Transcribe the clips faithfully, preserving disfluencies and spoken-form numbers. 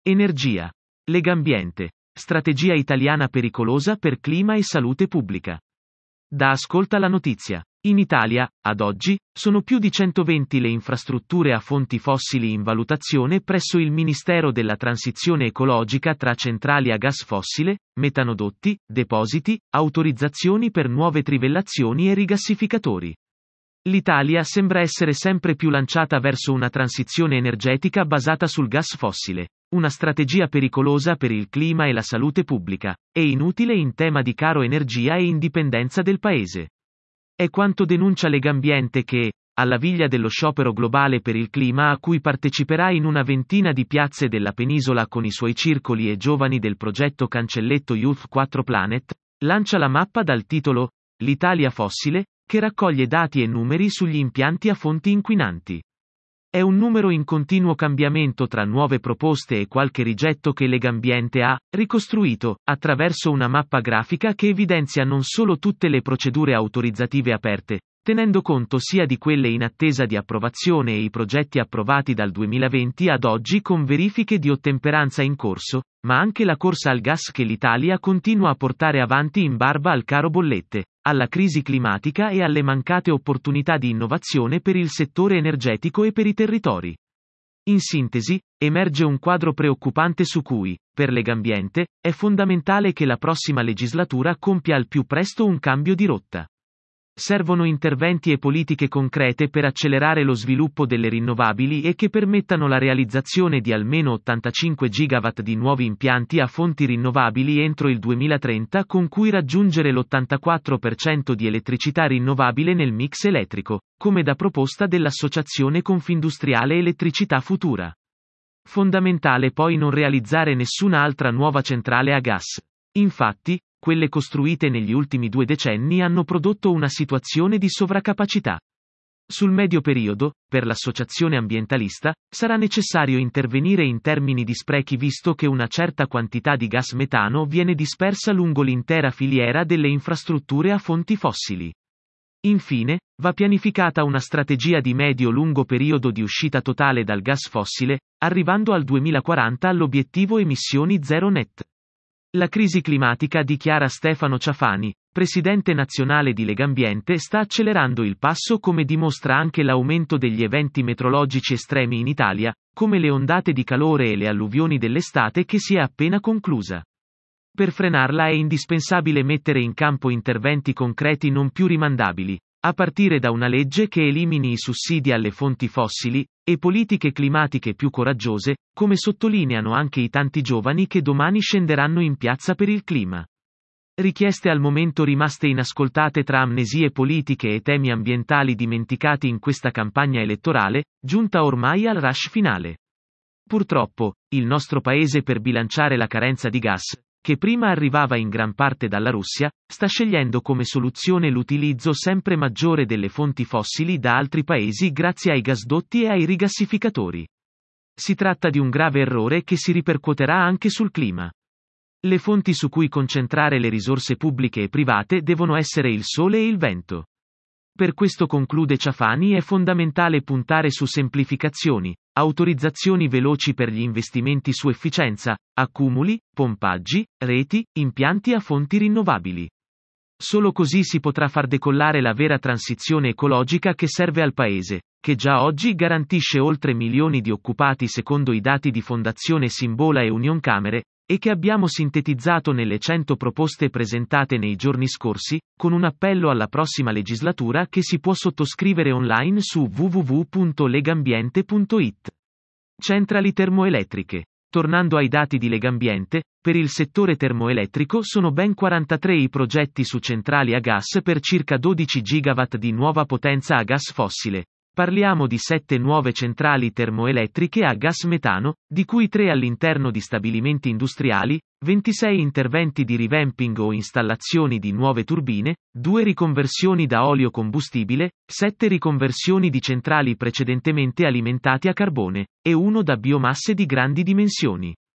Energia. Legambiente. Strategia italiana pericolosa per clima e salute pubblica. Da Ascolta la notizia. In Italia, ad oggi, sono più di centoventi le infrastrutture a fonti fossili in valutazione presso il Ministero della Transizione Ecologica tra centrali a gas fossile, metanodotti, depositi, autorizzazioni per nuove trivellazioni e rigassificatori. L'Italia sembra essere sempre più lanciata verso una transizione energetica basata sul gas fossile, una strategia pericolosa per il clima e la salute pubblica, e inutile in tema di caro energia e indipendenza del paese. È quanto denuncia Legambiente che, alla viglia dello sciopero globale per il clima a cui parteciperà in una ventina di piazze della penisola con i suoi circoli e giovani del progetto Cancelletto Youth quattro Planet, lancia la mappa dal titolo L'Italia fossile, che raccoglie dati e numeri sugli impianti a fonti inquinanti. È un numero in continuo cambiamento tra nuove proposte e qualche rigetto che Legambiente ha ricostruito, attraverso una mappa grafica che evidenzia non solo tutte le procedure autorizzative aperte, tenendo conto sia di quelle in attesa di approvazione e i progetti approvati dal duemilaventi ad oggi con verifiche di ottemperanza in corso, ma anche la corsa al gas che l'Italia continua a portare avanti in barba al caro bollette, alla crisi climatica e alle mancate opportunità di innovazione per il settore energetico e per i territori. In sintesi, emerge un quadro preoccupante su cui, per Legambiente, è fondamentale che la prossima legislatura compia al più presto un cambio di rotta. Servono interventi e politiche concrete per accelerare lo sviluppo delle rinnovabili e che permettano la realizzazione di almeno ottantacinque gigawatt di nuovi impianti a fonti rinnovabili entro il duemilatrenta, con cui raggiungere l'ottantaquattro per cento di elettricità rinnovabile nel mix elettrico, come da proposta dell'Associazione Confindustriale Elettricità Futura. Fondamentale poi non realizzare nessuna altra nuova centrale a gas. Infatti, quelle costruite negli ultimi due decenni hanno prodotto una situazione di sovraccapacità. Sul medio periodo, per l'associazione ambientalista, sarà necessario intervenire in termini di sprechi visto che una certa quantità di gas metano viene dispersa lungo l'intera filiera delle infrastrutture a fonti fossili. Infine, va pianificata una strategia di medio-lungo periodo di uscita totale dal gas fossile, arrivando al duemilaquaranta all'obiettivo emissioni zero net. La crisi climatica, dichiara Stefano Ciafani, presidente nazionale di Legambiente, sta accelerando il passo come dimostra anche l'aumento degli eventi meteorologici estremi in Italia, come le ondate di calore e le alluvioni dell'estate che si è appena conclusa. Per frenarla è indispensabile mettere in campo interventi concreti non più rimandabili, a partire da una legge che elimini i sussidi alle fonti fossili, e politiche climatiche più coraggiose, come sottolineano anche i tanti giovani che domani scenderanno in piazza per il clima. Richieste al momento rimaste inascoltate tra amnesie politiche e temi ambientali dimenticati in questa campagna elettorale, giunta ormai al rush finale. Purtroppo, il nostro paese, per bilanciare la carenza di gas, che prima arrivava in gran parte dalla Russia, sta scegliendo come soluzione l'utilizzo sempre maggiore delle fonti fossili da altri paesi grazie ai gasdotti e ai rigassificatori. Si tratta di un grave errore che si ripercuoterà anche sul clima. Le fonti su cui concentrare le risorse pubbliche e private devono essere il sole e il vento. Per questo, conclude Ciafani, è fondamentale puntare su semplificazioni, autorizzazioni veloci per gli investimenti su efficienza, accumuli, pompaggi, reti, impianti a fonti rinnovabili. Solo così si potrà far decollare la vera transizione ecologica che serve al Paese, che già oggi garantisce oltre milioni di occupati secondo i dati di Fondazione Simbola e Unioncamere, e che abbiamo sintetizzato nelle cento proposte presentate nei giorni scorsi, con un appello alla prossima legislatura che si può sottoscrivere online su w w w punto legambiente punto i t. Centrali termoelettriche. Tornando ai dati di Legambiente, per il settore termoelettrico sono ben quarantatré i progetti su centrali a gas per circa dodici gigawatt di nuova potenza a gas fossile. Parliamo di sette nuove centrali termoelettriche a gas metano, di cui tre all'interno di stabilimenti industriali, ventisei interventi di revamping o installazioni di nuove turbine, due riconversioni da olio combustibile, sette riconversioni di centrali precedentemente alimentate a carbone, e uno da biomasse di grandi dimensioni.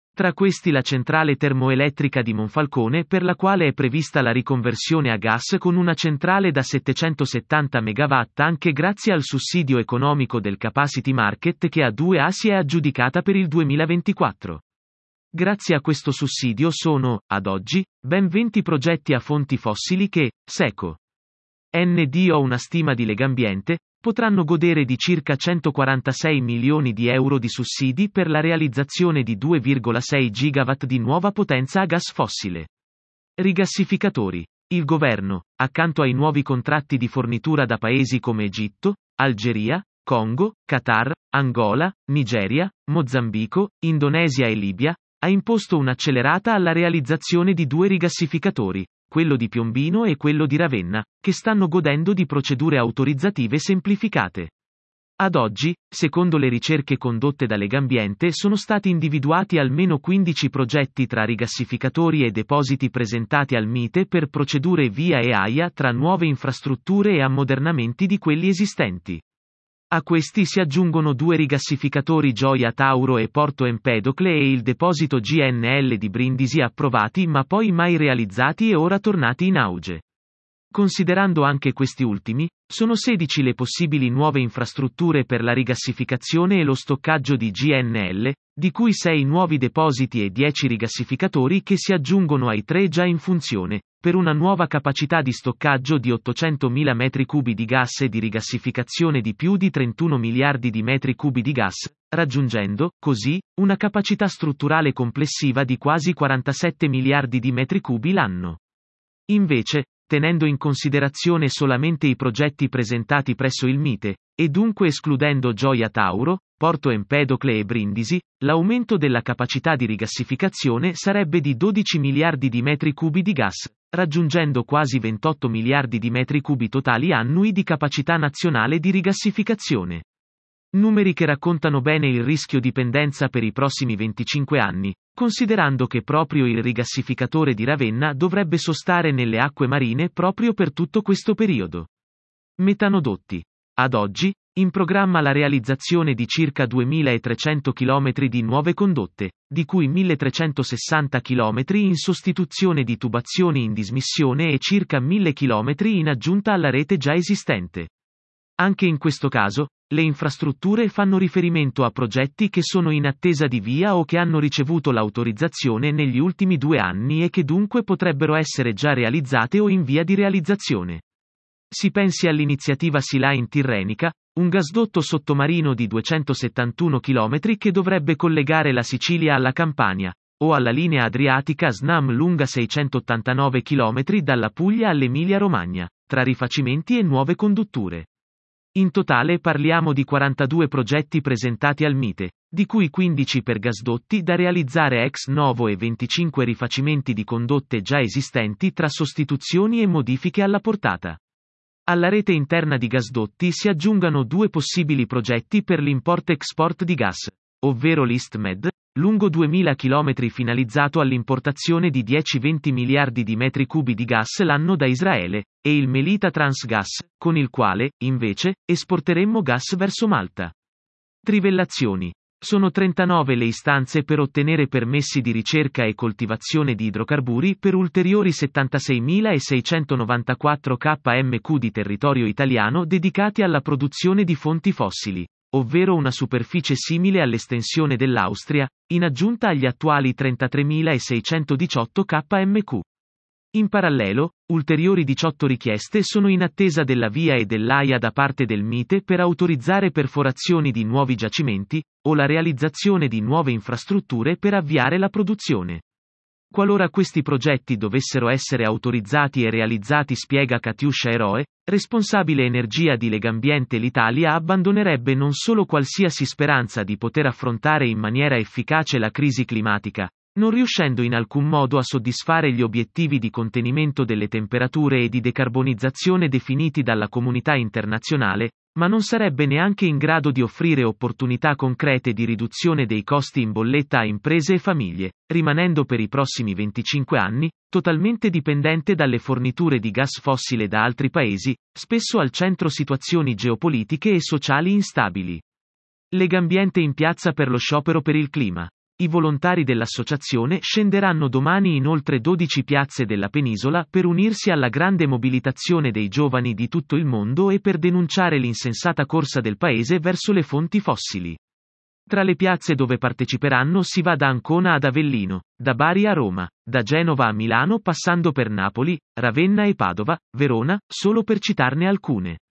Tra questi la centrale termoelettrica di Monfalcone, per la quale è prevista la riconversione a gas con una centrale da settecentosettanta megawatt anche grazie al sussidio economico del Capacity Market che a due A si è aggiudicata per il duemilaventiquattro. Grazie a questo sussidio sono, ad oggi, ben venti progetti a fonti fossili che, seco N D o una stima di Legambiente, potranno godere di circa centoquarantasei milioni di euro di sussidi per la realizzazione di due virgola sei gigawatt di nuova potenza a gas fossile. Rigassificatori. Il governo, accanto ai nuovi contratti di fornitura da paesi come Egitto, Algeria, Congo, Qatar, Angola, Nigeria, Mozambico, Indonesia e Libia, ha imposto un'accelerata alla realizzazione di due rigassificatori, quello di Piombino e quello di Ravenna, che stanno godendo di procedure autorizzative semplificate. Ad oggi, secondo le ricerche condotte da Legambiente, sono stati individuati almeno quindici progetti tra rigassificatori e depositi presentati al MITE per procedure VIA e AIA tra nuove infrastrutture e ammodernamenti di quelli esistenti. A questi si aggiungono due rigassificatori Gioia Tauro e Porto Empedocle e il deposito G N L di Brindisi approvati ma poi mai realizzati e ora tornati in auge. Considerando anche questi ultimi, sono sedici le possibili nuove infrastrutture per la rigassificazione e lo stoccaggio di G N L, di cui sei nuovi depositi e dieci rigassificatori che si aggiungono ai tre già in funzione, per una nuova capacità di stoccaggio di ottocentomila metri cubi di gas e di rigassificazione di più di trentuno miliardi di metri cubi di gas, raggiungendo, così, una capacità strutturale complessiva di quasi quarantasette miliardi di metri cubi l'anno. Invece, tenendo in considerazione solamente i progetti presentati presso il MITE, e dunque escludendo Gioia Tauro, Porto Empedocle e Brindisi, l'aumento della capacità di rigassificazione sarebbe di dodici miliardi di metri cubi di gas, raggiungendo quasi ventotto miliardi di metri cubi totali annui di capacità nazionale di rigassificazione. Numeri che raccontano bene il rischio dipendenza per i prossimi venticinque anni, considerando che proprio il rigassificatore di Ravenna dovrebbe sostare nelle acque marine proprio per tutto questo periodo. Metanodotti. Ad oggi, in programma la realizzazione di circa duemilatrecento chilometri di nuove condotte, di cui milletrecentosessanta chilometri in sostituzione di tubazioni in dismissione e circa mille chilometri in aggiunta alla rete già esistente. Anche in questo caso, le infrastrutture fanno riferimento a progetti che sono in attesa di via o che hanno ricevuto l'autorizzazione negli ultimi due anni e che dunque potrebbero essere già realizzate o in via di realizzazione. Si pensi all'iniziativa Sea-Line Tirrenica, un gasdotto sottomarino di duecentosettantuno chilometri che dovrebbe collegare la Sicilia alla Campania, o alla linea adriatica SNAM lunga seicentottantanove chilometri dalla Puglia all'Emilia-Romagna, tra rifacimenti e nuove condutture. In totale parliamo di quarantadue progetti presentati al MITE, di cui quindici per gasdotti da realizzare ex novo e venticinque rifacimenti di condotte già esistenti tra sostituzioni e modifiche alla portata. Alla rete interna di gasdotti si aggiungano due possibili progetti per l'import-export di gas, ovvero l'EastMed, lungo duemila chilometri finalizzato all'importazione di dieci venti miliardi di metri cubi di gas l'anno da Israele, e il Melita Transgas, con il quale, invece, esporteremmo gas verso Malta. Trivellazioni. Sono trentanove le istanze per ottenere permessi di ricerca e coltivazione di idrocarburi per ulteriori settantaseimiseicentonovantaquattro chilometri di territorio italiano dedicati alla produzione di fonti fossili, ovvero una superficie simile all'estensione dell'Austria, in aggiunta agli attuali trentatremilaseicentodiciotto chilometri. In parallelo, ulteriori diciotto richieste sono in attesa della VIA e dell'AIA da parte del MITE per autorizzare perforazioni di nuovi giacimenti, o la realizzazione di nuove infrastrutture per avviare la produzione. Qualora questi progetti dovessero essere autorizzati e realizzati, spiega Katiuscia Eroe, responsabile energia di Legambiente, l'Italia abbandonerebbe non solo qualsiasi speranza di poter affrontare in maniera efficace la crisi climatica, non riuscendo in alcun modo a soddisfare gli obiettivi di contenimento delle temperature e di decarbonizzazione definiti dalla comunità internazionale, ma non sarebbe neanche in grado di offrire opportunità concrete di riduzione dei costi in bolletta a imprese e famiglie, rimanendo per i prossimi venticinque anni, totalmente dipendente dalle forniture di gas fossile da altri paesi, spesso al centro situazioni geopolitiche e sociali instabili. Legambiente in piazza per lo sciopero per il clima. I volontari dell'associazione scenderanno domani in oltre dodici piazze della penisola per unirsi alla grande mobilitazione dei giovani di tutto il mondo e per denunciare l'insensata corsa del paese verso le fonti fossili. Tra le piazze dove parteciperanno si va da Ancona ad Avellino, da Bari a Roma, da Genova a Milano passando per Napoli, Ravenna e Padova, Verona, solo per citarne alcune.